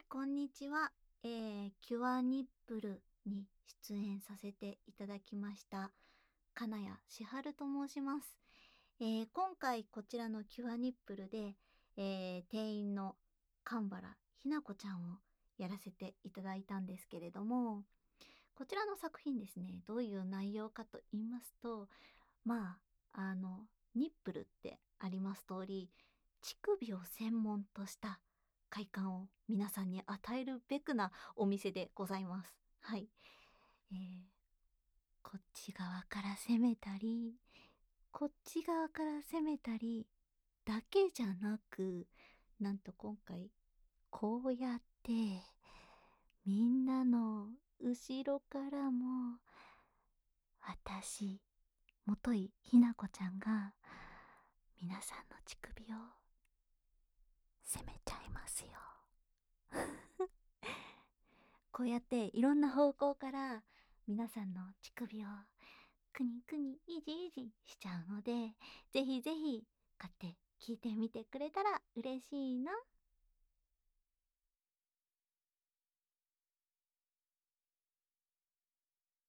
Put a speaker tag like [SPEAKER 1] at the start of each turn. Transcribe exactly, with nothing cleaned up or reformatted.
[SPEAKER 1] こんにちは。えー、キュアニップルに出演させていただきました。金谷千春と申します。えー、今回こちらのキュアニップルで、えー、店員の神原ひな子ちゃんをやらせていただいたんですけれども、こちらの作品ですね、どういう内容かと言いますと、まあ、あの、ニップルってあります通り、乳首を専門とした快感を皆さんに与えるべくなお店でございます。はい。えー、こっち側から攻めたり、こっち側から攻めたり、だけじゃなく、なんと今回、こうやって、みんなの後ろからも、私、もといひなこちゃんが、皆さんの乳首を攻めちゃいますよ。こうやっていろんな方向から皆さんの乳首をくにくにいじいじしちゃうので、ぜひぜひ買って聞いてみてくれたら嬉しいな。